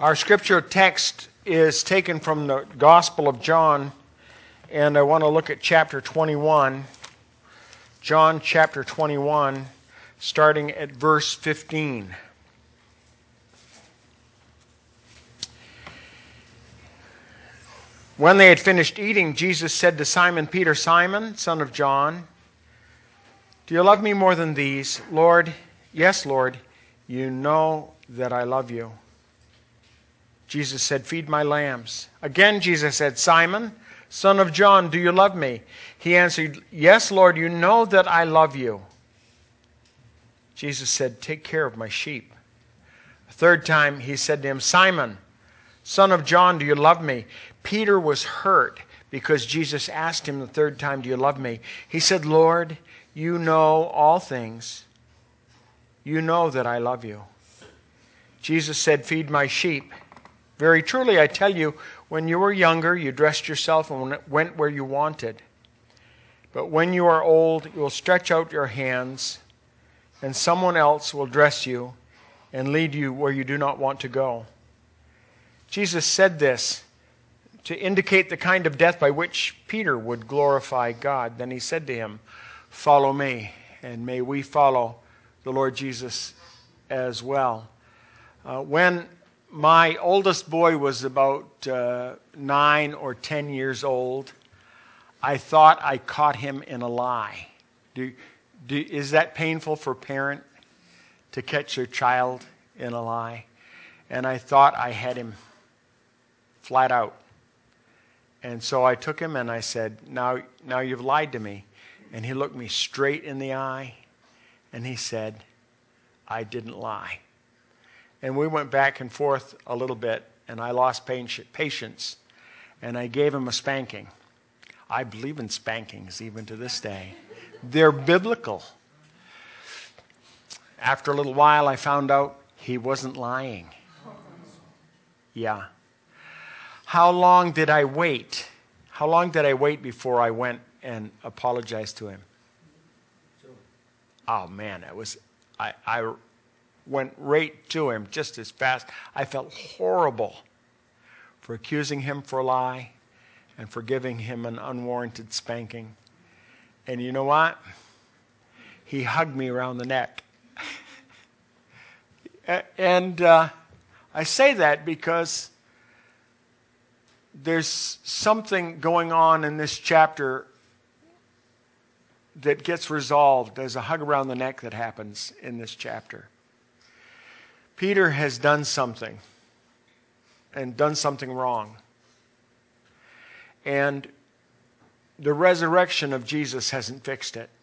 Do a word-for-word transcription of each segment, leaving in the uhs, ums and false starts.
Our scripture text is taken from the Gospel of John, and I want to look at chapter twenty-one. John chapter twenty-one, starting at verse fifteen. When they had finished eating, Jesus said to Simon Peter, "Simon, son of John, do you love me more than these?" "Lord, yes, Lord, you know that I love you." Jesus said, "Feed my lambs." Again Jesus said, "Simon, son of John, do you love me?" He answered, "Yes, Lord, you know that I love you." Jesus said, "Take care of my sheep." A third time he said to him, "Simon, son of John, do you love me?" Peter was hurt because Jesus asked him the third time, "Do you love me?" He said, "Lord, you know all things. You know that I love you." Jesus said, "Feed my sheep. Very truly, I tell you, when you were younger, you dressed yourself and went where you wanted. But when you are old, you will stretch out your hands, and someone else will dress you and lead you where you do not want to go." Jesus said this to indicate the kind of death by which Peter would glorify God. Then he said to him, "Follow me," and may we follow the Lord Jesus as well. Uh, when my oldest boy was about uh, nine or ten years old, I thought I caught him in a lie. Do, do, is that painful for a parent to catch their child in a lie? And I thought I had him flat out. And so I took him and I said, now, now you've lied to me. And he looked me straight in the eye and he said, "I didn't lie." And we went back and forth a little bit, and I lost patience, and I gave him a spanking. I believe in spankings even to this day. They're biblical. After a little while, I found out he wasn't lying. Yeah. How long did I wait? How long did I wait before I went and apologized to him? Oh, man, it was... I... I went right to him just as fast. I felt horrible for accusing him for a lie and for giving him an unwarranted spanking. And you know what? He hugged me around the neck. And uh, I say that because there's something going on in this chapter that gets resolved. There's a hug around the neck that happens in this chapter. Peter has done something, and done something wrong. And the resurrection of Jesus hasn't fixed it.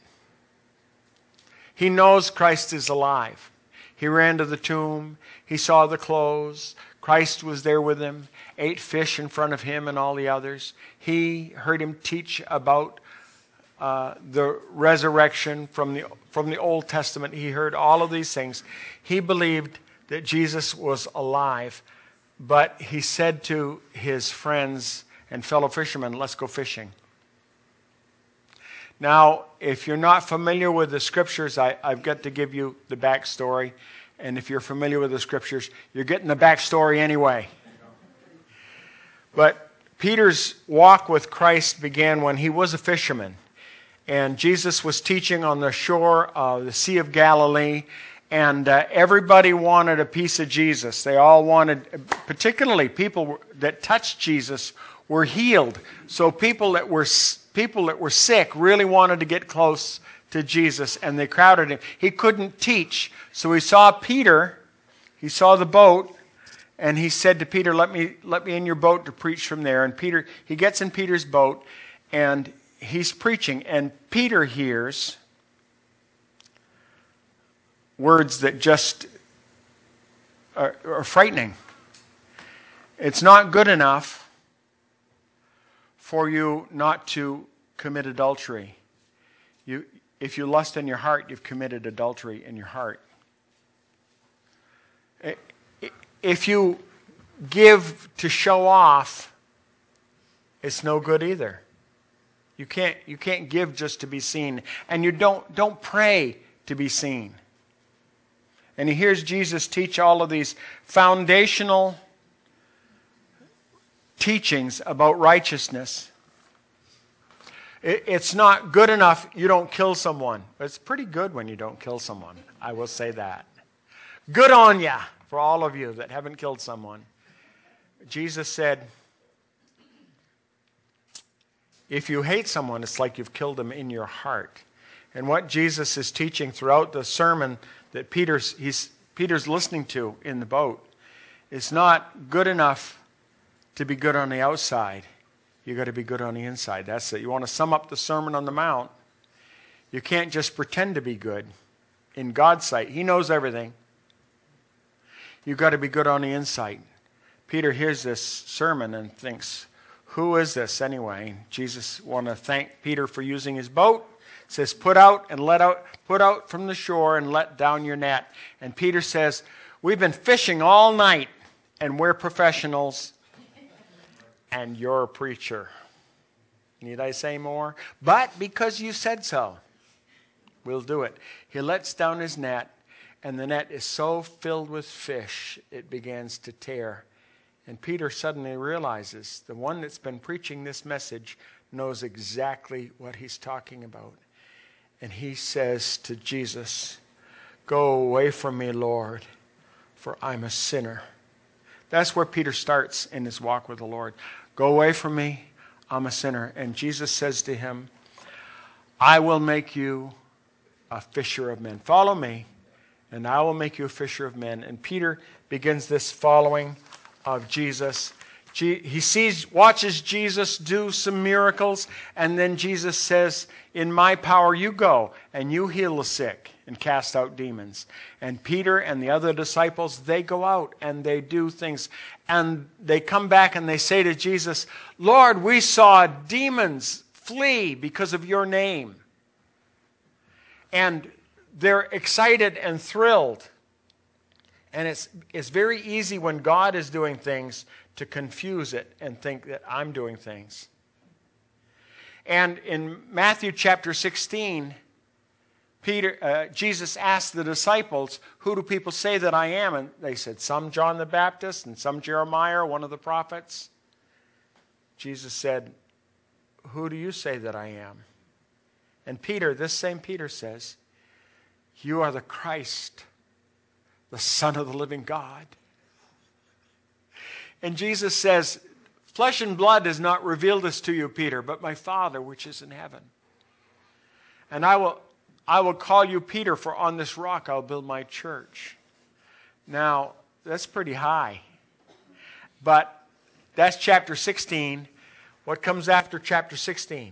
He knows Christ is alive. He ran to the tomb. He saw the clothes. Christ was there with him, ate fish in front of him and all the others. He heard him teach about uh, the resurrection from the, from the Old Testament. He heard all of these things. He believed that Jesus was alive, but he said to his friends and fellow fishermen, "Let's go fishing." Now, if you're not familiar with the scriptures, I, I've got to give you the backstory, and if you're familiar with the scriptures, you're getting the backstory anyway. But Peter's walk with Christ began when he was a fisherman, and Jesus was teaching on the shore of the Sea of Galilee. And uh, everybody wanted a piece of Jesus. They all wanted, particularly people that touched Jesus were healed. So people that were people that were sick really wanted to get close to Jesus, and they crowded him. He couldn't teach, so he saw Peter. He saw the boat, and he said to Peter, "Let me let me in your boat to preach from there." And Peter, he gets in Peter's boat, and he's preaching, and Peter hears words that just are, are frightening. "It's not good enough for you not to commit adultery. You, if you lust in your heart, you've committed adultery in your heart. If you give to show off, it's no good either. You can't, you can't give just to be seen, and you don't, don't pray to be seen." And he hears Jesus teach all of these foundational teachings about righteousness. It's not good enough you don't kill someone. It's pretty good when you don't kill someone. I will say that. Good on ya for all of you that haven't killed someone. Jesus said, if you hate someone, it's like you've killed them in your heart. And what Jesus is teaching throughout the sermon that Peter's, he's, Peter's listening to in the boat is not good enough to be good on the outside. You've got to be good on the inside. That's it. You want to sum up the Sermon on the Mount, you can't just pretend to be good in God's sight. He knows everything. You've got to be good on the inside. Peter hears this sermon and thinks, who is this anyway? Jesus wants to thank Peter for using his boat. It says, put out and let out, put out from the shore and let down your net. And Peter says, we've been fishing all night and we're professionals. And you're a preacher. Need I say more? But because you said so, we'll do it. He lets down his net, and the net is so filled with fish, it begins to tear. And Peter suddenly realizes the one that's been preaching this message knows exactly what he's talking about. And he says to Jesus, go away from me, Lord, for I'm a sinner. That's where Peter starts in his walk with the Lord. Go away from me, I'm a sinner. And Jesus says to him, I will make you a fisher of men. Follow me, and I will make you a fisher of men. And Peter begins this following of Jesus. He sees, watches Jesus do some miracles, and then Jesus says, in my power you go, and you heal the sick and cast out demons. And Peter and the other disciples, they go out and they do things. And they come back and they say to Jesus, Lord, we saw demons flee because of your name. And they're excited and thrilled. And it's, it's very easy when God is doing things to confuse it and think that I'm doing things. And in Matthew chapter sixteen, Peter, uh, Jesus asked the disciples, who do people say that I am? And they said, some John the Baptist and some Jeremiah, one of the prophets. Jesus said, who do you say that I am? And Peter, this same Peter says, you are the Christ, the Son of the living God. And Jesus says, flesh and blood has not revealed this to you, Peter, but my Father which is in heaven. And I will, I will call you Peter, for on this rock I'll build my church. Now, that's pretty high. But that's chapter sixteen. What comes after chapter sixteen?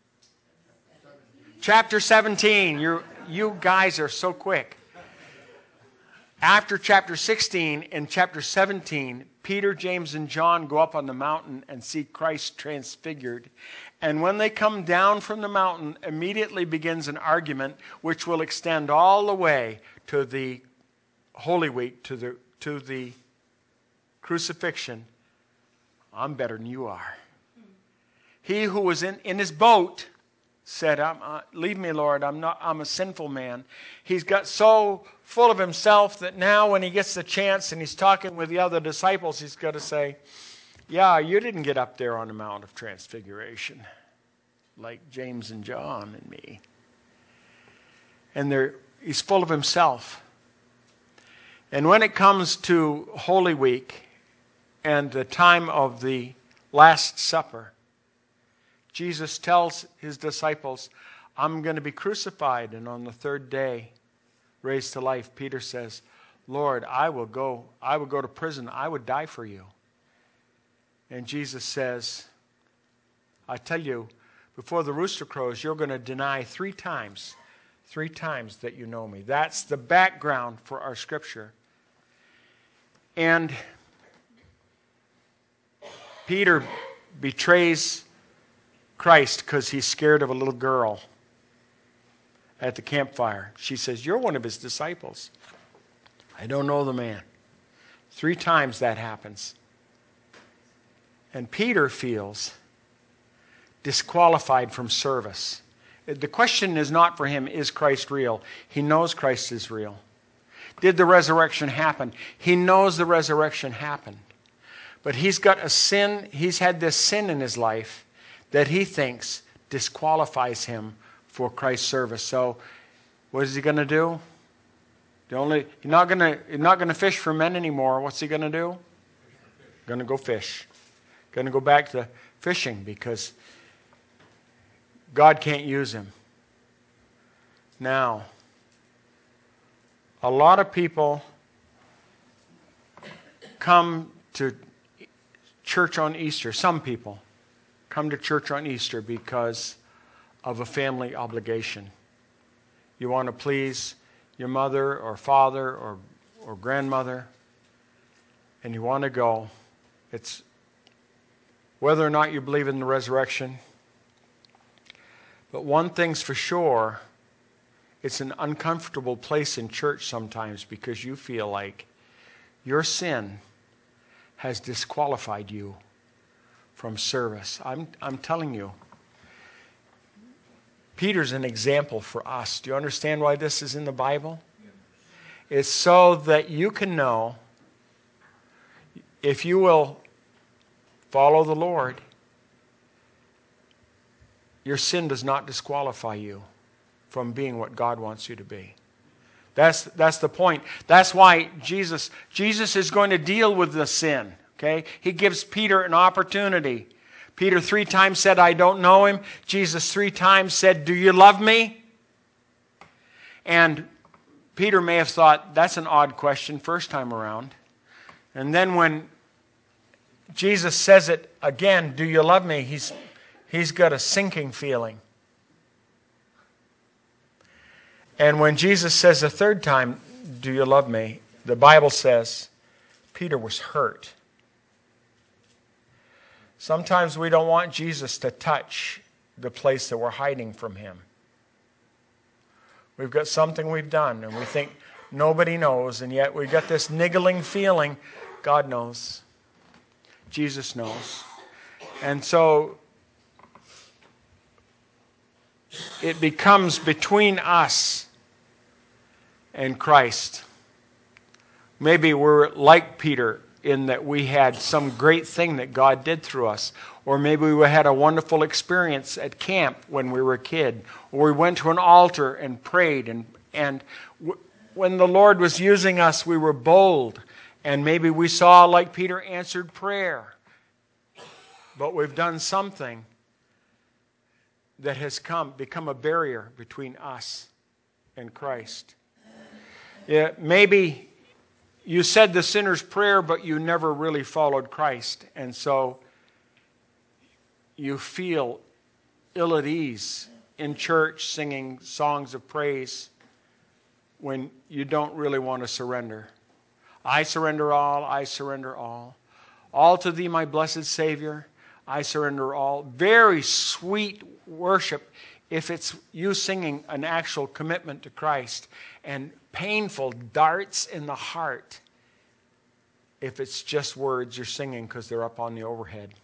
Chapter seventeen. You're, you guys are so quick. After chapter sixteen, in chapter seventeen, Peter, James, and John go up on the mountain and see Christ transfigured. And when they come down from the mountain, immediately begins an argument which will extend all the way to the Holy Week, to the, to the crucifixion. I'm better than you are. He who was in, in his boat said, I'm, uh, leave me, Lord, I'm not. I'm a sinful man. He's got so full of himself that now when he gets the chance and he's talking with the other disciples, he's got to say, yeah, you didn't get up there on the Mount of Transfiguration like James and John and me. And they're, he's full of himself. And when it comes to Holy Week and the time of the Last Supper, Jesus tells his disciples, I'm going to be crucified and on the third day raised to life. Peter says, Lord, I will go, I will go to prison. I would die for you. And Jesus says, I tell you, before the rooster crows, you're going to deny three times, three times that you know me. That's the background for our scripture. And Peter betrays Christ because he's scared of a little girl at the campfire. She says, you're one of his disciples. I don't know the man. Three times that happens. And Peter feels disqualified from service. The question is not for him, is Christ real? He knows Christ is real. Did the resurrection happen? He knows the resurrection happened. But he's got a sin, he's had this sin in his life that he thinks disqualifies him for Christ's service. So what is he going to do? The only he's not going to he's not going to fish for men anymore. What's he going to do? Going to go fish. Going to go back to fishing because God can't use him. Now, a lot of people come to church on Easter. Some people come to church on Easter because of a family obligation. You want to please your mother or father or, or grandmother, and you want to go. It's whether or not you believe in the resurrection. But one thing's for sure, it's an uncomfortable place in church sometimes because you feel like your sin has disqualified you from service. I'm, I'm telling you, Peter's an example for us. Do you understand why this is in the Bible? It's so that you can know, if you will follow the Lord, your sin does not disqualify you from being what God wants you to be. That's, that's the point. That's why Jesus, Jesus is going to deal with the sin. Okay? He gives Peter an opportunity. Peter three times said, I don't know him. Jesus three times said, do you love me? And Peter may have thought, that's an odd question first time around. And then when Jesus says it again, do you love me? He's, he's got a sinking feeling. And when Jesus says a third time, do you love me? The Bible says Peter was hurt. Sometimes we don't want Jesus to touch the place that we're hiding from him. We've got something we've done and we think nobody knows, and yet we've got this niggling feeling God knows. Jesus knows. And so it becomes between us and Christ. Maybe we're like Peter in that we had some great thing that God did through us. Or maybe we had a wonderful experience at camp when we were a kid. Or we went to an altar and prayed. And, and w- when the Lord was using us, we were bold. And maybe we saw, like Peter, answered prayer. But we've done something that has come become a barrier between us and Christ. Yeah, maybe you said the sinner's prayer, but you never really followed Christ. And so you feel ill at ease in church singing songs of praise when you don't really want to surrender. I surrender all, I surrender all. All to thee, my blessed Savior, I surrender all. Very sweet worship if it's you singing an actual commitment to Christ, and painful darts in the heart if it's just words you're singing because they're up on the overhead.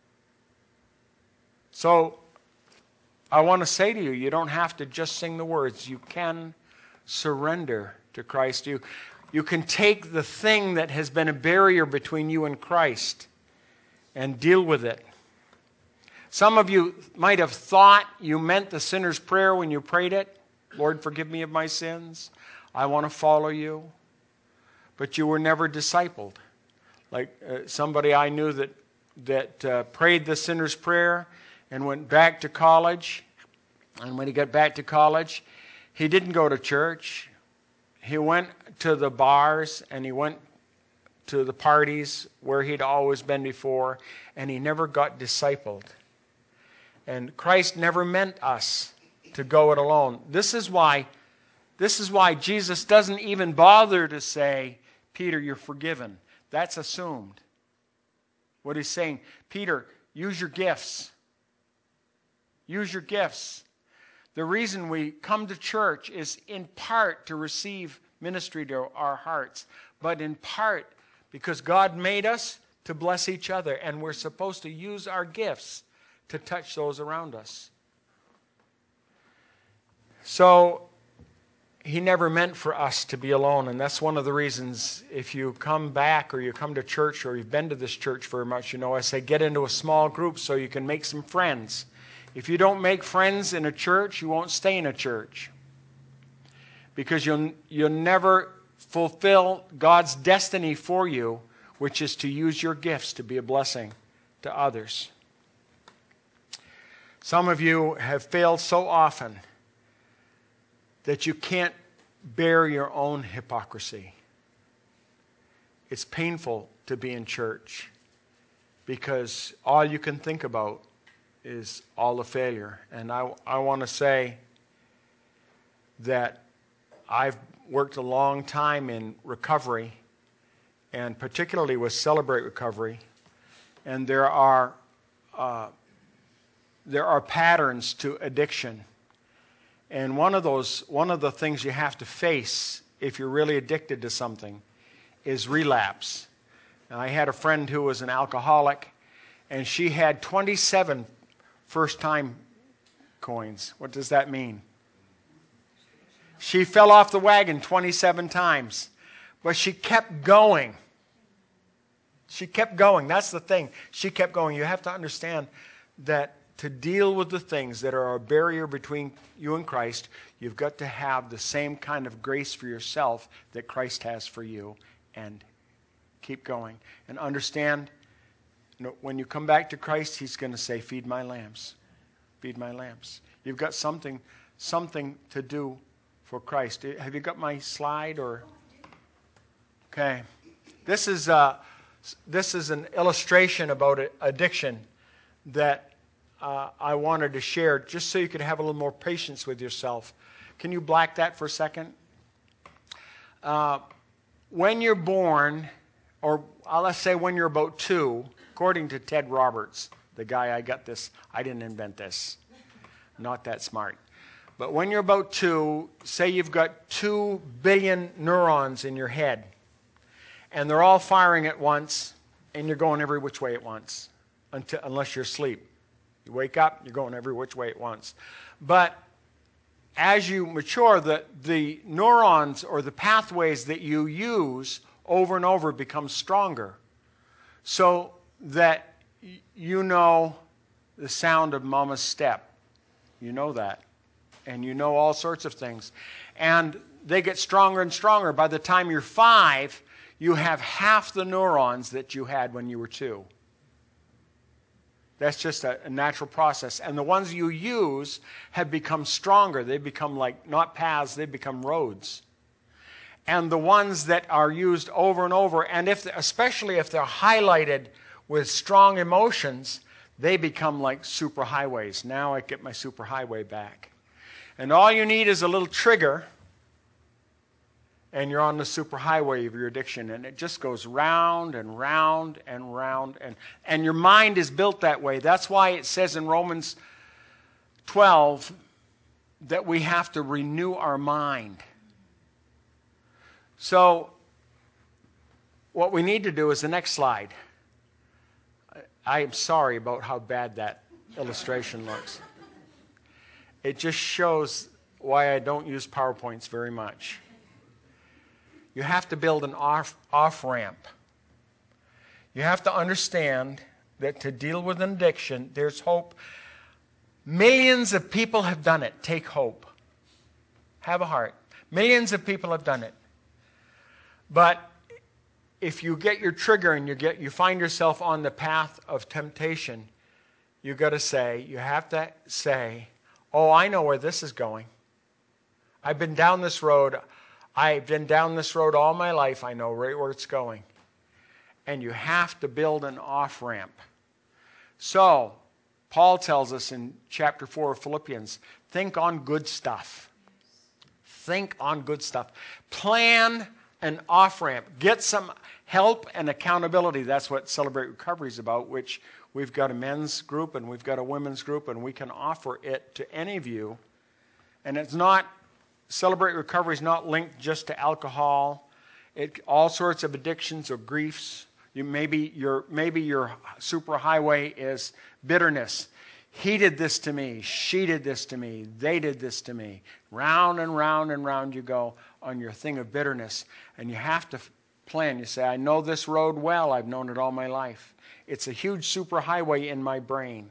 So I want to say to you, you don't have to just sing the words. You can surrender to Christ. You, you can take the thing that has been a barrier between you and Christ and deal with it. Some of you might have thought you meant the sinner's prayer when you prayed it. Lord, forgive me of my sins. I want to follow you. But you were never discipled. Like uh, somebody I knew that, that uh, prayed the sinner's prayer and went back to college. And when he got back to college, he didn't go to church. He went to the bars and he went to the parties where he'd always been before. And he never got discipled. And Christ never meant us to go it alone. This is why, this is why Jesus doesn't even bother to say, Peter, you're forgiven. That's assumed. What he's saying, Peter, use your gifts. Use your gifts. The reason we come to church is in part to receive ministry to our hearts, but in part because God made us to bless each other, and we're supposed to use our gifts to touch those around us. So He never meant for us to be alone, and that's one of the reasons if you come back or you come to church or you've been to this church very much, you know, I say get into a small group so you can make some friends. If you don't make friends in a church, you won't stay in a church because you'll, you'll never fulfill God's destiny for you, which is to use your gifts to be a blessing to others. Some of you have failed so often that you can't bear your own hypocrisy. It's painful to be in church because all you can think about is all the failure. And I, I want to say that I've worked a long time in recovery, and particularly with Celebrate Recovery, and there are uh, there are patterns to addiction. And one of those, one of the things you have to face if you're really addicted to something is relapse. Now, I had a friend who was an alcoholic, and she had twenty-seven first-time coins. What does that mean? She fell off the wagon twenty-seven times, but she kept going. She kept going. That's the thing. She kept going. You have to understand that to deal with the things that are a barrier between you and Christ, you've got to have the same kind of grace for yourself that Christ has for you, and keep going. And understand, you know, when you come back to Christ, He's going to say, feed my lambs. Feed my lambs. You've got something, something to do for Christ. Have you got my slide? Or okay. This is, uh, this is an illustration about addiction that Uh, I wanted to share just so you could have a little more patience with yourself. Can you black that for a second? Uh, when you're born, or uh, let's say when you're about two, according to Ted Roberts, the guy I got this, I didn't invent this, not that smart. But when you're about two, say you've got two billion neurons in your head, and they're all firing at once, and you're going every which way at once, until, unless you're asleep. You wake up, you're going every which way at once. But as you mature, the, the neurons or the pathways that you use over and over become stronger, so that y- you know the sound of Mama's step. You know that. And you know all sorts of things. And they get stronger and stronger. By the time you're five, you have half the neurons that you had when you were two. That's just a, a natural process. And the ones you use have become stronger. They become like, not paths, they become roads. And the ones that are used over and over, and if, especially if they're highlighted with strong emotions, they become like superhighways. Now I get my superhighway back. And all you need is a little trigger, and you're on the superhighway of your addiction, and it just goes round and round and round, and, and your mind is built that way. That's why it says in Romans twelve that we have to renew our mind. So what we need to do is the next slide. I am sorry about how bad that illustration looks. It just shows why I don't use PowerPoints very much. You have to build an off, off-ramp. You have to understand that to deal with an addiction, there's hope. Millions of people have done it. Take hope. Have a heart. Millions of people have done it. But if you get your trigger and you get you find yourself on the path of temptation, you've got to say, you have to say, oh, I know where this is going. I've been down this road. I've been down this road all my life. I know right where it's going. And you have to build an off-ramp. So, Paul tells us in chapter four of Philippians, think on good stuff. Think on good stuff. Plan an off-ramp. Get some help and accountability. That's what Celebrate Recovery is about, which we've got a men's group and we've got a women's group, and we can offer it to any of you. And it's not, Celebrate Recovery is not linked just to alcohol. It, all sorts of addictions or griefs. You, maybe your maybe your superhighway is bitterness. He did this to me. She did this to me. They did this to me. Round and round and round you go on your thing of bitterness. And you have to plan. You say, I know this road well. I've known it all my life. It's a huge superhighway in my brain.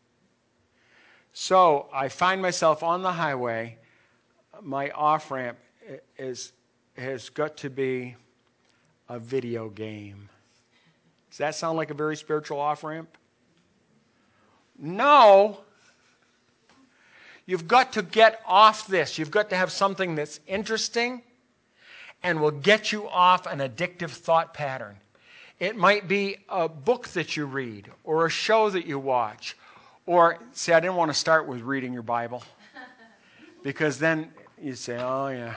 So I find myself on the highway. My off-ramp is, has got to be a video game. Does that sound like a very spiritual off-ramp? No. You've got to get off this. You've got to have something that's interesting and will get you off an addictive thought pattern. It might be a book that you read or a show that you watch. Or, see, I didn't want to start with reading your Bible because then you say, oh, yeah.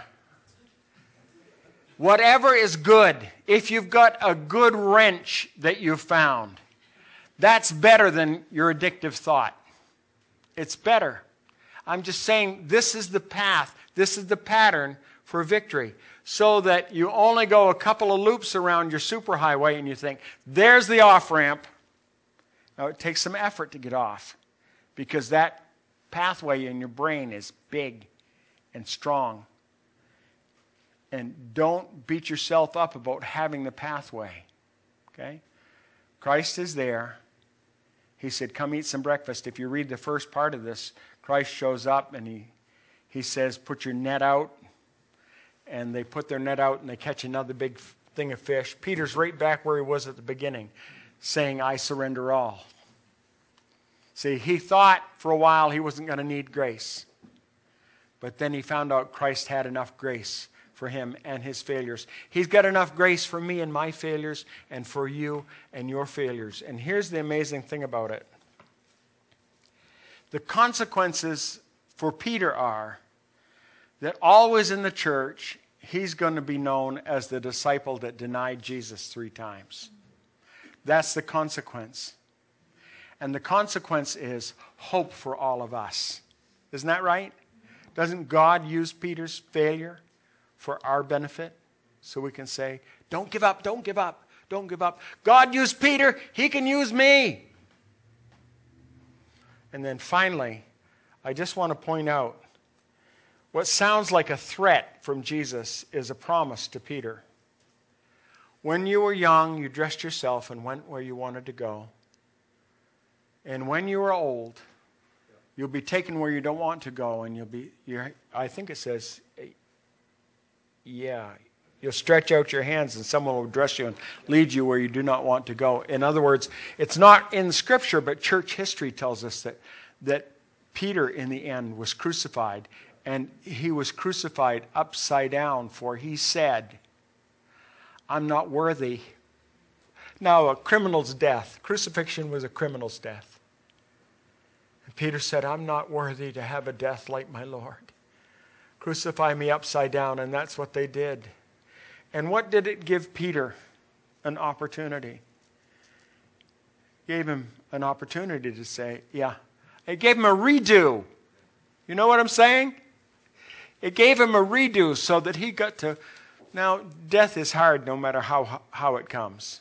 Whatever is good, if you've got a good wrench that you've found, that's better than your addictive thought. It's better. I'm just saying this is the path, this is the pattern for victory. So that you only go a couple of loops around your superhighway and you think, there's the off-ramp. Now it takes some effort to get off because that pathway in your brain is big and strong. And don't beat yourself up about having the pathway. Okay? Christ is there. He said, come eat some breakfast. If you read the first part of this, Christ shows up and he, he says, put your net out. And they put their net out and they catch another big thing of fish. Peter's right back where he was at the beginning, saying, I surrender all. See, he thought for a while he wasn't going to need grace. But then he found out Christ had enough grace for him and his failures. He's got enough grace for me and my failures and for you and your failures. And here's the amazing thing about it. The consequences for Peter are that always in the church, he's going to be known as the disciple that denied Jesus three times. That's the consequence. And the consequence is hope for all of us. Isn't that right? Doesn't God use Peter's failure for our benefit? So we can say, don't give up, don't give up, don't give up. God used Peter, he can use me. And then finally, I just want to point out, what sounds like a threat from Jesus is a promise to Peter. When you were young, you dressed yourself and went where you wanted to go. And when you are old, you'll be taken where you don't want to go, and you'll be, you're, I think it says, yeah, you'll stretch out your hands and someone will dress you and lead you where you do not want to go. In other words, it's not in Scripture, but church history tells us that, that Peter, in the end, was crucified. And he was crucified upside down, for he said, I'm not worthy. Now, a criminal's death, crucifixion was a criminal's death. And Peter said, I'm not worthy to have a death like my Lord. Crucify me upside down, and that's what they did. And what did it give Peter? An opportunity. It gave him an opportunity to say, yeah. It gave him a redo. You know what I'm saying? It gave him a redo so that he got to... Now, death is hard no matter how, how it comes.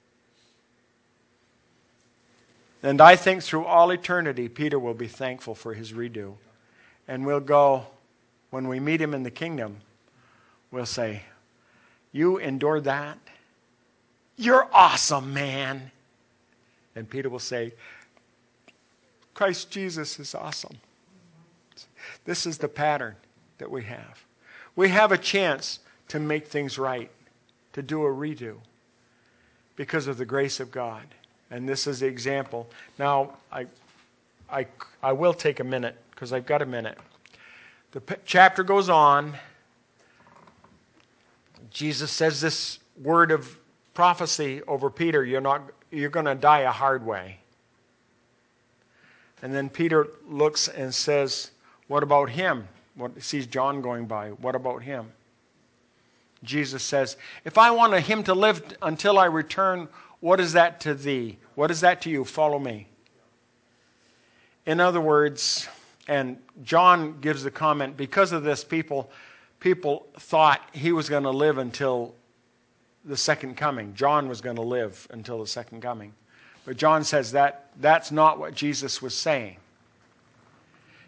And I think through all eternity, Peter will be thankful for his redo. And we'll go, when we meet him in the kingdom, we'll say, you endured that? You're awesome, man. And Peter will say, Christ Jesus is awesome. This is the pattern that we have. We have a chance to make things right, to do a redo, because of the grace of God. And this is the example. Now, I, I, I will take a minute, because I've got a minute. The p- chapter goes on. Jesus says this word of prophecy over Peter, you're not, you're going to die a hard way. And then Peter looks and says, what about him? What, sees John going by. What about him? Jesus says, if I want him to live until I return, what is that to thee? What is that to you? Follow me. In other words, and John gives the comment, because of this, people, people thought he was going to live until the second coming. John was going to live until the second coming. But John says that that's not what Jesus was saying.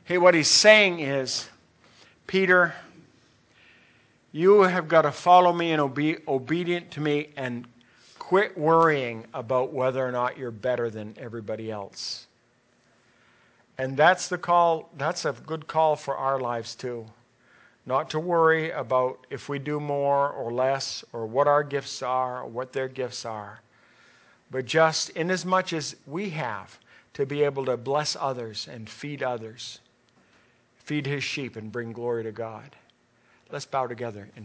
Hey, what he's saying is, Peter, you have got to follow me and be obedient to me and quit worrying about whether or not you're better than everybody else. And that's the call, that's a good call for our lives too. Not to worry about if we do more or less or what our gifts are or what their gifts are. But just inasmuch as we have to be able to bless others and feed others, feed his sheep and bring glory to God. Let's bow together in